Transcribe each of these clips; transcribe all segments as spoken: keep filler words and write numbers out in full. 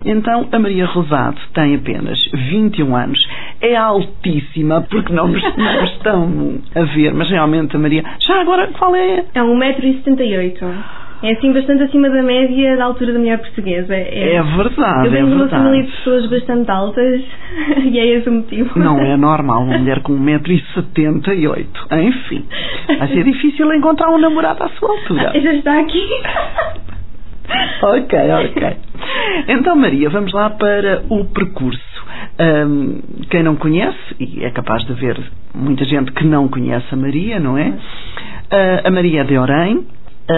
Então, a Maria Rosado tem apenas vinte e um anos, é altíssima, porque não nos, não nos estão a ver, mas realmente a Maria... Já agora, qual é? É um metro e setenta e oito. É assim bastante acima da média da altura da mulher portuguesa. É, é verdade, eu venho é de uma verdade. família de pessoas bastante altas e é esse o motivo. Não é normal uma mulher com um metro e setenta e oito. Enfim, vai ser difícil encontrar um namorado à sua altura. Ah, já está aqui. Ok, ok. Então, Maria, vamos lá para o percurso. Um, quem não conhece, e é capaz de haver muita gente que não conhece a Maria, não é? Uh, a Maria é de Orém, uh,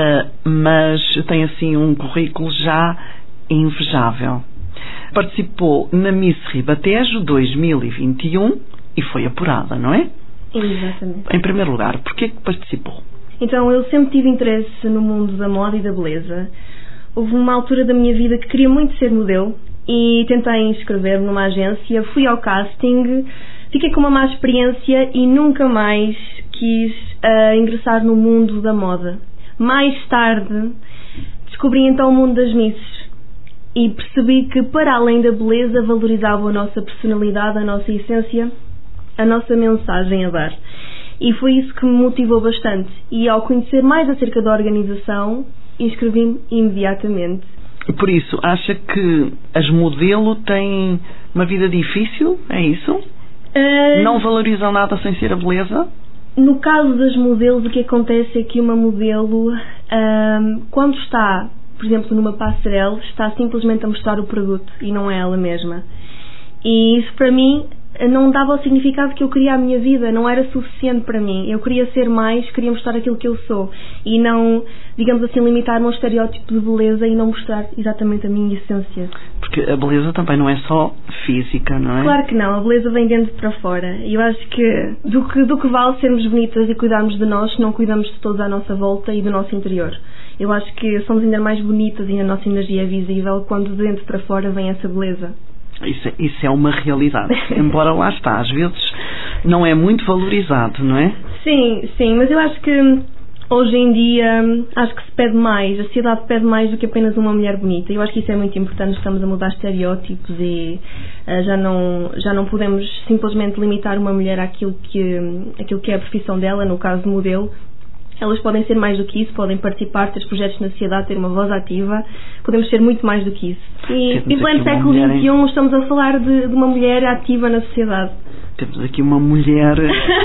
mas tem assim um currículo já invejável. Participou na Miss Ribatejo dois mil e vinte e um e foi apurada, não é? Exatamente. Em primeiro lugar, porquê que participou? Então, eu sempre tive interesse no mundo da moda e da beleza. Houve uma altura da minha vida que queria muito ser modelo e tentei inscrever-me numa agência, fui ao casting, fiquei com uma má experiência e nunca mais quis uh, ingressar no mundo da moda. Mais tarde, descobri então o mundo das misses e percebi que, para além da beleza, valorizavam a nossa personalidade, a nossa essência, a nossa mensagem a dar. E foi isso que me motivou bastante. E ao conhecer mais acerca da organização, inscrevi-me imediatamente. Por isso, acha que as modelo têm uma vida difícil? É isso? Uh, Não valorizam nada sem ser a beleza? No caso das modelos, o que acontece é que uma modelo, uh, quando está, por exemplo, numa passarela, está simplesmente a mostrar o produto e não é ela mesma. E isso, para mim, não dava o significado que eu queria à minha vida, não era suficiente para mim. Eu queria ser mais, queria mostrar aquilo que eu sou e não, digamos assim, limitar-me a um estereótipo de beleza e não mostrar exatamente a minha essência. Porque a beleza também não é só física, não é? Claro que não, a beleza vem dentro para fora e eu acho que do que, do que vale sermos bonitas e cuidarmos de nós se não cuidamos de todos à nossa volta e do nosso interior. Eu acho que somos ainda mais bonitas e a nossa energia é visível quando de dentro para fora vem essa beleza. Isso, isso é uma realidade, embora lá está, às vezes não é muito valorizado, não é? Sim, sim, mas eu acho que hoje em dia acho que se pede mais, a sociedade pede mais do que apenas uma mulher bonita. Eu acho que isso é muito importante, estamos a mudar estereótipos e uh, já, não, já não podemos simplesmente limitar uma mulher àquilo que, àquilo que é a profissão dela, no caso de modelo. Elas podem ser mais do que isso, podem participar, ter projetos na sociedade, ter uma voz ativa, podemos ser muito mais do que isso. E em pleno século vinte e um estamos a falar de, de uma mulher ativa na sociedade. Temos aqui uma mulher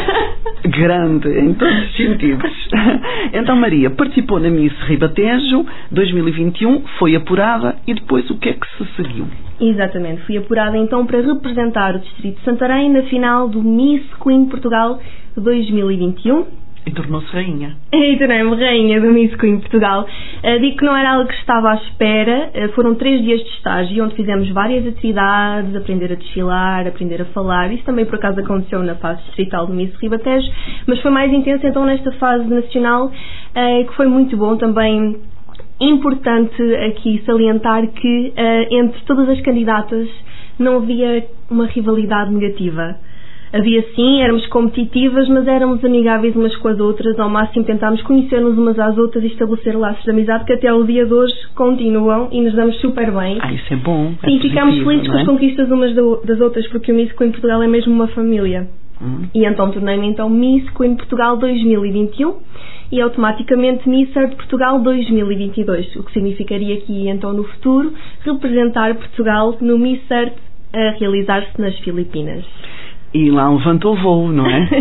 grande em todos os sentidos. Então, Maria, participou na Miss Ribatejo dois mil e vinte e um, foi apurada e depois o que é que se seguiu? Exatamente, fui apurada então para representar o Distrito de Santarém na final do Miss Queen Portugal dois mil e vinte e um. E tornou-se rainha. E tornei-me rainha do Miss Queen Portugal. Uh, digo que não era algo que estava à espera. Uh, foram três dias de estágio onde fizemos várias atividades, aprender a desfilar, aprender a falar. Isso também por acaso aconteceu na fase distrital do Miss Ribatejo, mas foi mais intenso então nesta fase nacional, uh, que foi muito bom também. Importante aqui salientar que uh, entre todas as candidatas não havia uma rivalidade negativa. Havia sim, éramos competitivas, mas éramos amigáveis umas com as outras, ao máximo tentámos conhecer-nos umas às outras e estabelecer laços de amizade que até ao dia de hoje continuam e nos damos super bem. Ah, isso é bom. Sim, é ficámos positivo, felizes não com é? as conquistas umas das outras, porque o Miss Queen Portugal é mesmo uma família. Hum. E então tornei-me então Miss Queen Portugal dois mil e vinte e um e automaticamente Miss Earth Portugal dois mil e vinte e dois, o que significaria que então no futuro representar Portugal no Miss Earth a realizar-se nas Filipinas. E lá levantou o voo, não é?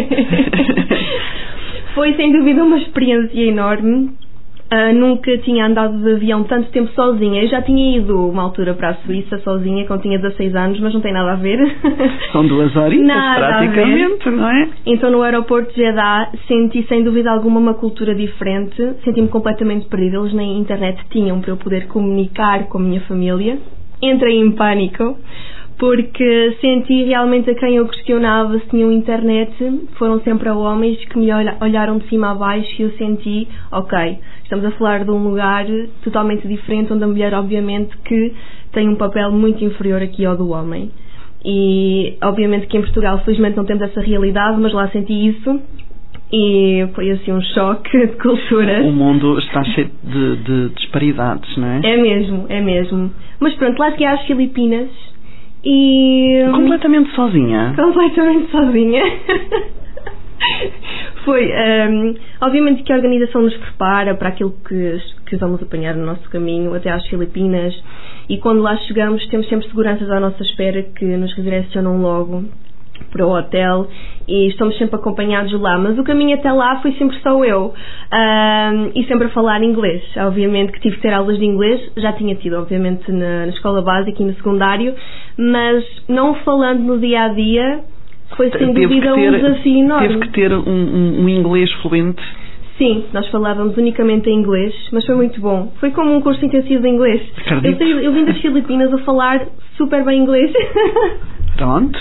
Foi sem dúvida uma experiência enorme. Uh, nunca tinha andado de avião tanto tempo sozinha. Eu já tinha ido uma altura para a Suíça sozinha quando tinha dezasseis anos, mas não tem nada a ver. São duas horitas praticamente, não é? Então no aeroporto de Jeddah senti sem dúvida alguma uma cultura diferente. Senti-me completamente perdida. Eles nem internet tinham para eu poder comunicar com a minha família. Entrei em pânico porque senti realmente a quem eu questionava se tinham internet. Foram sempre homens que me olharam de cima a baixo e eu senti, ok, estamos a falar de um lugar totalmente diferente onde a mulher obviamente que tem um papel muito inferior aqui ao do homem. E obviamente que em Portugal felizmente não temos essa realidade, mas lá senti isso. e foi assim um choque de culturas. O mundo está cheio de, de disparidades, não é? É mesmo, é mesmo. Mas pronto, lá cheguei às Filipinas e... Completamente sozinha? Completamente sozinha. Foi, um, obviamente que a organização nos prepara para aquilo que, que vamos apanhar no nosso caminho até às Filipinas, e quando lá chegamos temos sempre seguranças à nossa espera que nos redirecionam logo para o hotel e estamos sempre acompanhados lá, mas o caminho até lá foi sempre só eu, um, e sempre a falar inglês. Obviamente que tive que ter aulas de inglês, já tinha tido obviamente na, na escola básica e no secundário, mas não falando no dia a dia foi sem dúvida um desafio enorme. Teve que ter um, um, um inglês fluente? Sim, nós falávamos unicamente em inglês, mas foi muito bom. Foi como um curso intensivo de inglês. Eu, sei, eu vim das Filipinas a falar super bem inglês. Pronto.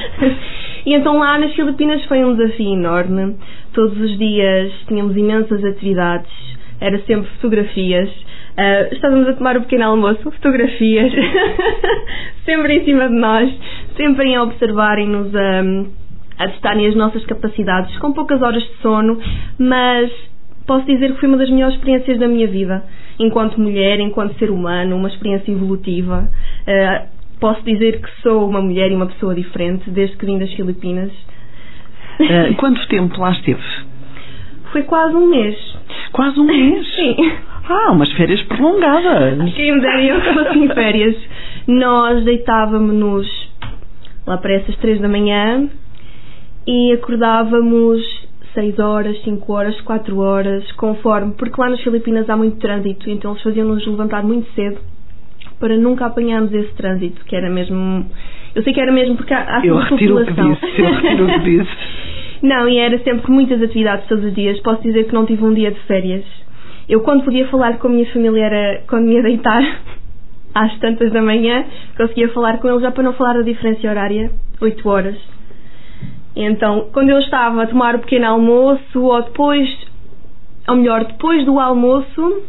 E então lá nas Filipinas foi um desafio enorme. Todos os dias tínhamos imensas atividades, era sempre fotografias. Uh, estávamos a tomar o pequeno almoço, fotografias, sempre em cima de nós, sempre a observarem-nos, um, a testarem as nossas capacidades, com poucas horas de sono, mas posso dizer que foi uma das melhores experiências da minha vida, enquanto mulher, enquanto ser humano, uma experiência evolutiva. Uh, posso dizer que sou uma mulher e uma pessoa diferente desde que vim das Filipinas. Uh, quanto tempo lá esteve? Foi quase um mês. Quase um mês? Sim. Ah, umas férias prolongadas. Quem me daria que fossem férias. Nós deitávamos-nos lá para essas três da manhã e acordávamos seis horas, cinco horas, quatro horas, conforme, porque lá nas Filipinas há muito trânsito, então eles faziam-nos levantar muito cedo para nunca apanharmos esse trânsito, que era mesmo... Eu sei que era mesmo porque há, há eu retiro o que disse, eu retiro o que disse. Não, e era sempre muitas atividades todos os dias. Posso dizer que não tive um dia de férias. Eu, quando podia falar com a minha família, era quando me ia deitar às tantas da manhã, conseguia falar com eles já para não falar da diferença horária, oito horas. E então, quando eu estava a tomar o pequeno almoço, ou depois, ou melhor, depois do almoço,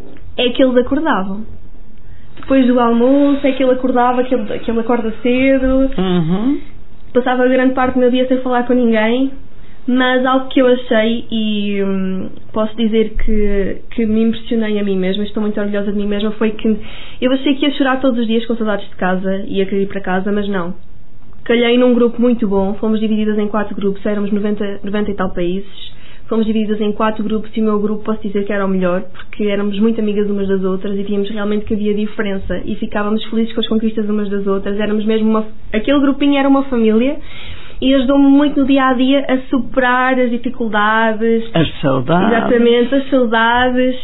é que eles acordavam. Depois do almoço é que ele acordava, que ele, que ele acorda cedo. Uhum. Passava grande parte do meu dia sem falar com ninguém. Mas algo que eu achei e hum, posso dizer que, que me impressionei a mim mesma, estou muito orgulhosa de mim mesma, foi que eu achei que ia chorar todos os dias com saudades de casa e ia querer ir para casa, mas não. Calhei num grupo muito bom, fomos divididas em quatro grupos, éramos noventa, noventa e tal países, fomos divididas em quatro grupos e o meu grupo posso dizer que era o melhor, porque éramos muito amigas umas das outras e víamos realmente que havia diferença e ficávamos felizes com as conquistas umas das outras, éramos mesmo uma... Aquele grupinho era uma família. E ajudou-me muito no dia-a-dia a superar as dificuldades. As saudades. Exatamente, as saudades.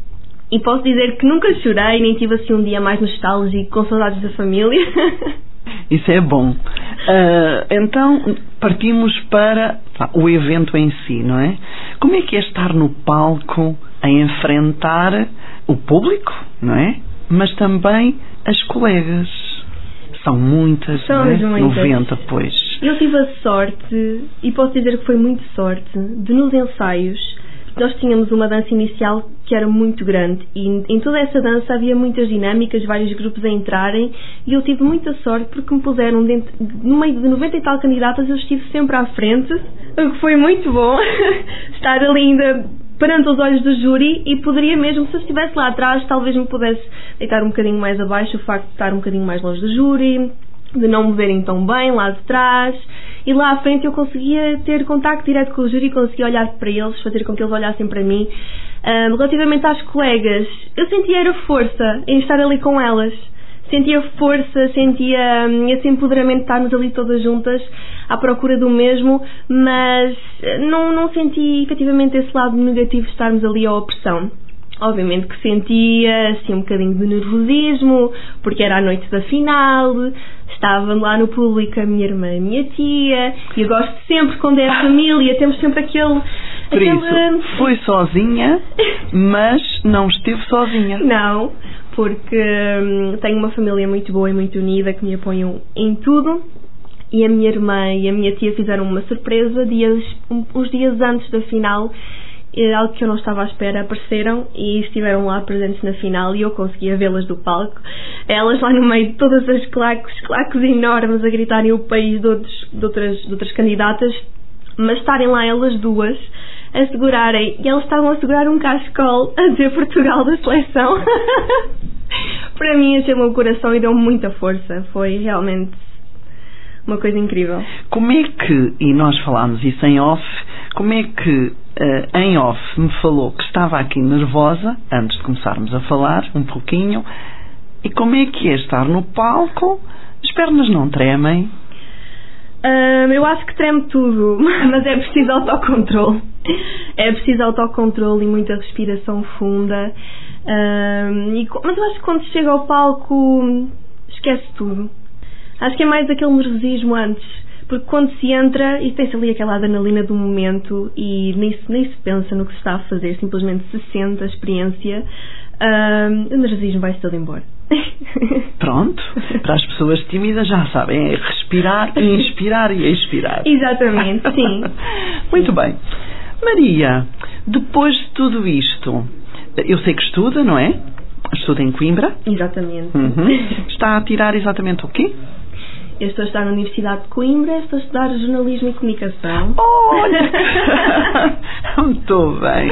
E posso dizer que nunca chorei, nem tive assim um dia mais nostálgico, com saudades da família. Isso é bom. Uh, então, partimos para pá, o evento em si, não é? Como é que é estar no palco a enfrentar o público, não é? Mas também as colegas. São muitas, São não é? muitas. noventa, pois. Eu tive a sorte, e posso dizer que foi muito sorte, de nos ensaios, nós tínhamos uma dança inicial que era muito grande e em toda essa dança havia muitas dinâmicas, vários grupos a entrarem e eu tive muita sorte porque me puseram dentro, no meio de noventa e tal candidatas, eu estive sempre à frente, o que foi muito bom estar ali ainda perante os olhos do júri e poderia mesmo, se eu estivesse lá atrás, talvez me pudesse deitar um bocadinho mais abaixo o facto de estar um bocadinho mais longe do júri, de não me verem tão bem lá de trás, e lá à frente eu conseguia ter contacto direto com o júri, conseguia olhar para eles, fazer com que eles olhassem para mim. Um, relativamente às colegas, eu sentia era força em estar ali com elas, sentia força, sentia um, esse empoderamento de estarmos ali todas juntas à procura do mesmo, mas não, não senti efetivamente esse lado negativo de estarmos ali à opressão. Obviamente que sentia assim um bocadinho de nervosismo, porque era a noite da final, estava lá no público a minha irmã e a minha tia, e eu gosto sempre, quando é a família, temos sempre aquele... Por aquele... isso, foi sozinha, mas não esteve sozinha. Não, porque hum, tenho uma família muito boa e muito unida, que me apoiam em tudo, e a minha irmã e a minha tia fizeram uma surpresa dias, uns dias antes da final. Algo que eu não estava à espera, apareceram e estiveram lá presentes na final e eu conseguia vê-las do palco, elas lá no meio de todas as claques, claques enormes a gritarem o país de, outros, de, outras, de outras candidatas, mas estarem lá elas duas a segurarem, e eles estavam a segurar um cascol a dizer Portugal da seleção. Para mim, achei o meu coração e deu-me muita força. Foi realmente uma coisa incrível. Como é que, e nós falámos isso em off, como é que uh, em off me falou que estava aqui nervosa, antes de começarmos a falar, um pouquinho, e como é que é estar no palco? As pernas não tremem? Um, eu acho que treme tudo, mas é preciso autocontrole. É preciso autocontrole e muita respiração funda. Um, e, mas eu acho que quando se chega ao palco, esquece tudo. Acho que é mais aquele nervosismo antes, porque quando se entra e tem-se ali aquela adrenalina do momento e nem se, nem se pensa no que se está a fazer, simplesmente se sente a experiência, um, o nervosismo vai-se todo embora. Pronto, para as pessoas tímidas já sabem, é respirar, inspirar e expirar. Exatamente, sim. Muito bem. Maria, depois de tudo isto, eu sei que estuda, não é? Estuda em Coimbra. Exatamente. Uhum. Está a tirar exatamente o quê? Eu estou a estudar na Universidade de Coimbra, estou a estudar jornalismo e comunicação. Olha! Muito bem.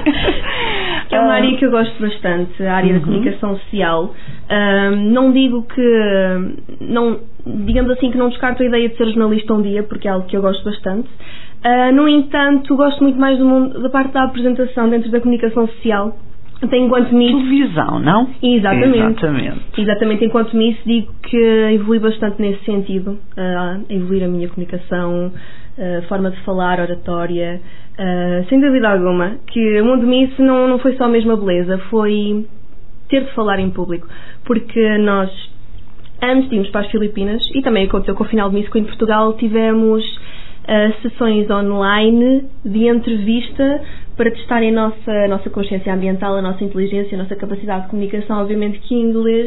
É uma área que eu gosto bastante, a área uhum. da comunicação social. Um, não digo que, não, digamos assim, que não descarto a ideia de ser jornalista um dia, porque é algo que eu gosto bastante. Uh, no entanto, gosto muito mais do mundo, da parte da apresentação dentro da comunicação social. Até enquanto Miss... Televisão, não? Exatamente. Exatamente. Exatamente. Enquanto Miss, digo que evolui bastante nesse sentido. Uh, evoluir a minha comunicação, uh, forma de falar, oratória. Uh, sem dúvida alguma, que o mundo Miss não, não foi só a mesma beleza, foi ter de falar em público. Porque nós, antes de irmos para as Filipinas, e também aconteceu com o final de Miss em Portugal, tivemos uh, sessões online de entrevista para testarem a nossa, a nossa consciência ambiental, a nossa inteligência, a nossa capacidade de comunicação. Obviamente que inglês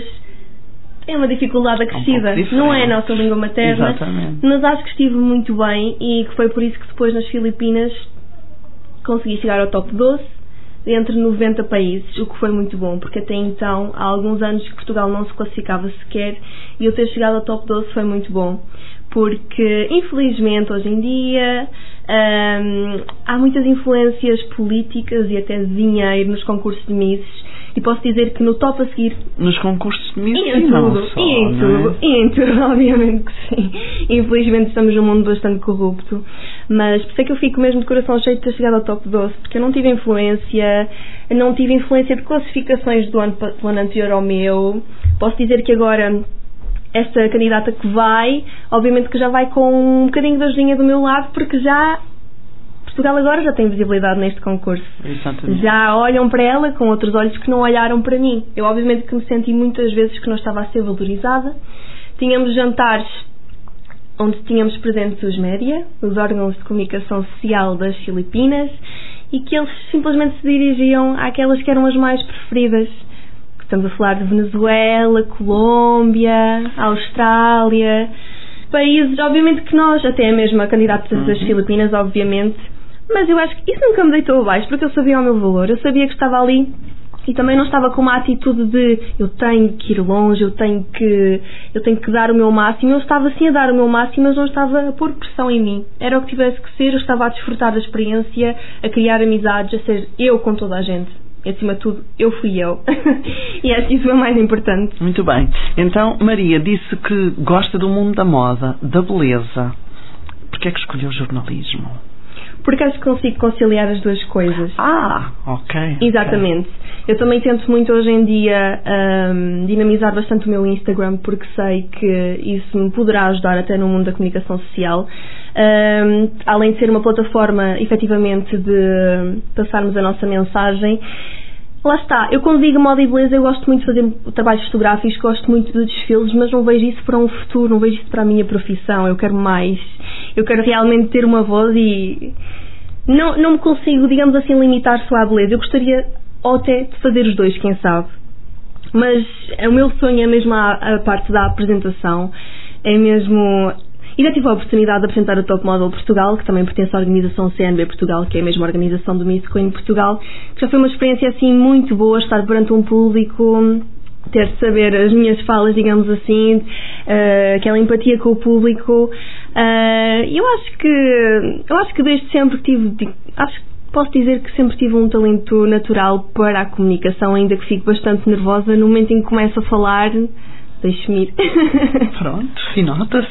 é uma dificuldade acrescida, um não é a nossa língua materna. Exatamente. Mas acho que estive muito bem e que foi por isso que depois nas Filipinas consegui chegar ao top doze entre noventa países, o que foi muito bom, porque até então há alguns anos que Portugal não se classificava sequer e eu ter chegado ao top doze foi muito bom, porque infelizmente hoje em dia hum, há muitas influências políticas e até de dinheiro nos concursos de Misses, e posso dizer que no top a seguir nos concursos de Misses e em e não tudo, só, e em não tudo, é? e em tudo, obviamente que sim. Infelizmente estamos num mundo bastante corrupto, mas por isso é que eu fico mesmo de coração cheio de ter chegado ao top doze, porque eu não tive influência, não tive influência de classificações do ano, do ano anterior ao meu. Posso dizer que agora esta candidata que vai, obviamente que já vai com um bocadinho da ajudinha do meu lado, porque já Portugal agora já tem visibilidade neste concurso. Exatamente. Já olham para ela com outros olhos que não olharam para mim. Eu obviamente que me senti muitas vezes que não estava a ser valorizada. Tínhamos jantares onde tínhamos presentes os média, os órgãos de comunicação social das Filipinas, e que eles simplesmente se dirigiam àquelas que eram as mais preferidas. Estamos a falar de Venezuela, Colômbia, Austrália, países, obviamente que nós, até mesmo a candidata uhum. das Filipinas, obviamente, mas eu acho que isso nunca me deitou abaixo, porque eu sabia o meu valor, eu sabia que estava ali e também não estava com uma atitude de eu tenho que ir longe, eu tenho que, eu tenho que dar o meu máximo. Eu estava sim a dar o meu máximo, mas não estava a pôr pressão em mim. Era o que tivesse que ser, eu estava a desfrutar da experiência, a criar amizades, a ser eu com toda a gente. E acima de tudo, eu fui eu. E acho que isso é o mais importante. Muito bem. Então, Maria disse que gosta do mundo da moda, da beleza. Porquê é que escolheu o jornalismo? Porque acho que consigo conciliar as duas coisas. Ah, ok. Exatamente. Okay. Eu também tento muito hoje em dia um, dinamizar bastante o meu Instagram, porque sei que isso me poderá ajudar até no mundo da comunicação social. Um, além de ser uma plataforma, efetivamente, de passarmos a nossa mensagem. Lá está, eu quando digo moda e beleza, eu gosto muito de fazer trabalhos fotográficos, gosto muito de desfiles, mas não vejo isso para um futuro, não vejo isso para a minha profissão. Eu quero mais. Eu quero realmente ter uma voz e não, não me consigo, digamos assim, limitar só à beleza. Eu gostaria ou até de fazer os dois, quem sabe. Mas o meu sonho é mesmo a, a parte da apresentação, é mesmo... E já tive a oportunidade de apresentar a Top Model Portugal, que também pertence à organização C N B Portugal, que é a mesma organização do Miss Queen Portugal, que já foi uma experiência assim muito boa, estar perante um público, ter de saber as minhas falas, digamos assim, uh, aquela empatia com o público. Uh, eu acho que eu acho que desde sempre tive, acho que posso dizer que sempre tive um talento natural para a comunicação, ainda que fico bastante nervosa no momento em que começo a falar. Deixe-me ir. Pronto, e nota-se.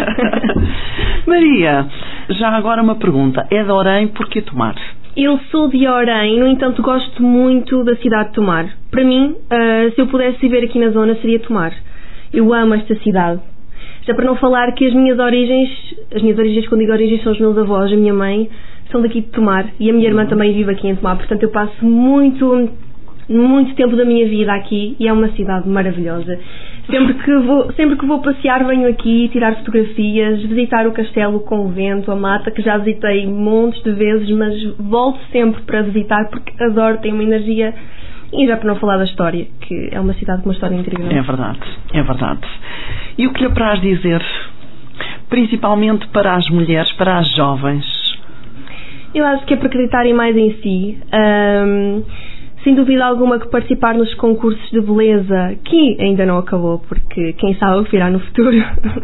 Maria, já agora uma pergunta. É de Orem, porquê Tomar? Eu sou de Orem, no entanto gosto muito da cidade de Tomar. Para mim, uh, se eu pudesse viver aqui na zona, seria Tomar. Eu amo esta cidade. Já para não falar que as minhas origens, as minhas origens, quando digo origens, são os meus avós, a minha mãe, são daqui de Tomar. E a minha irmã também vive aqui em Tomar. Portanto, eu passo muito, muito tempo da minha vida aqui e é uma cidade maravilhosa. Sempre que vou, sempre que vou passear, venho aqui tirar fotografias, visitar o castelo, o convento, a mata, que já visitei montes de vezes, mas volto sempre para visitar porque adoro, tem uma energia. E já para não falar da história, que é uma cidade com uma história incrível. É verdade, é verdade. E o que lhe apraz dizer, principalmente para as mulheres, para as jovens? Eu acho que é para acreditarem mais em si. Um, sem dúvida alguma que participar nos concursos de beleza, que ainda não acabou, porque quem sabe o que virá no futuro.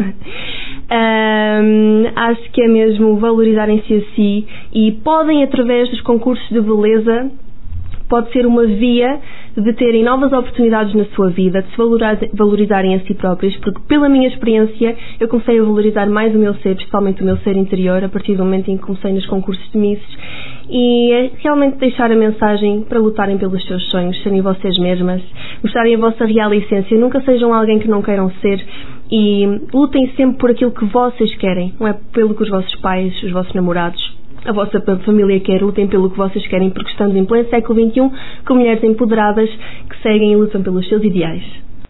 um, acho que é mesmo valorizarem-se a si e podem, através dos concursos de beleza, pode ser uma via de terem novas oportunidades na sua vida, de se valorizarem a si próprios, porque pela minha experiência eu comecei a valorizar mais o meu ser, principalmente o meu ser interior, a partir do momento em que comecei nos concursos de Misses, e é realmente deixar a mensagem para lutarem pelos seus sonhos, serem vocês mesmas, mostrarem a vossa real essência, nunca sejam alguém que não queiram ser e lutem sempre por aquilo que vocês querem, não é pelo que os vossos pais, os vossos namorados, a vossa família quer, lutem pelo que vocês querem, porque estamos em pleno século vinte e um com mulheres empoderadas que seguem e lutam pelos seus ideais.